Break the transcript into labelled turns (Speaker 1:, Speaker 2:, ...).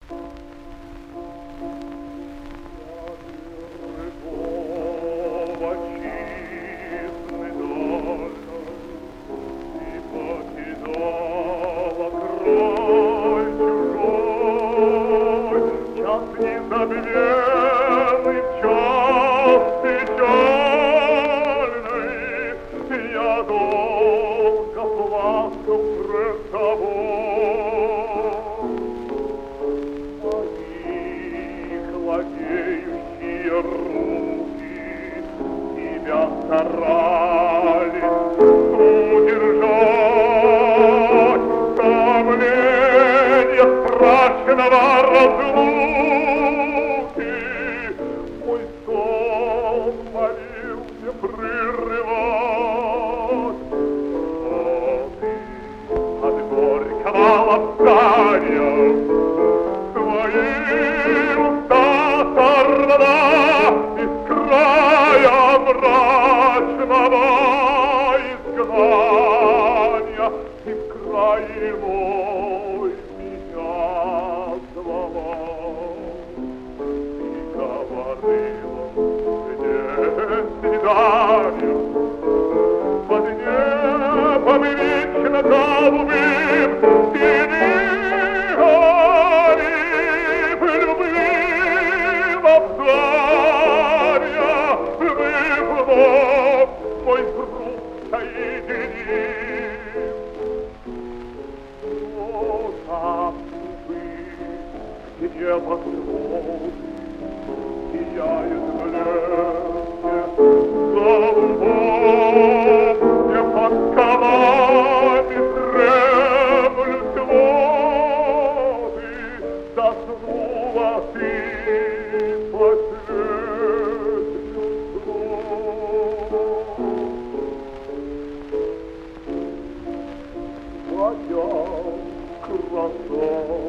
Speaker 1: Незабвенный час печальный, я долго плакал пред тобой. Мои хладеющие руки тебя старались удержать томление страшного разлуки. Мой сон молился прерывать. От горького ласкания твои уста сорвала из края мрачного изгнания, и в край мой меня звала. Свидание под небом вечно голубым, сиди горит любви обзаря, мы вновь мой круг соединим. Но там вы, где восходы сияют блеске голубом, где под камами дремлют воды, заснула ты последним сном. Твоя красота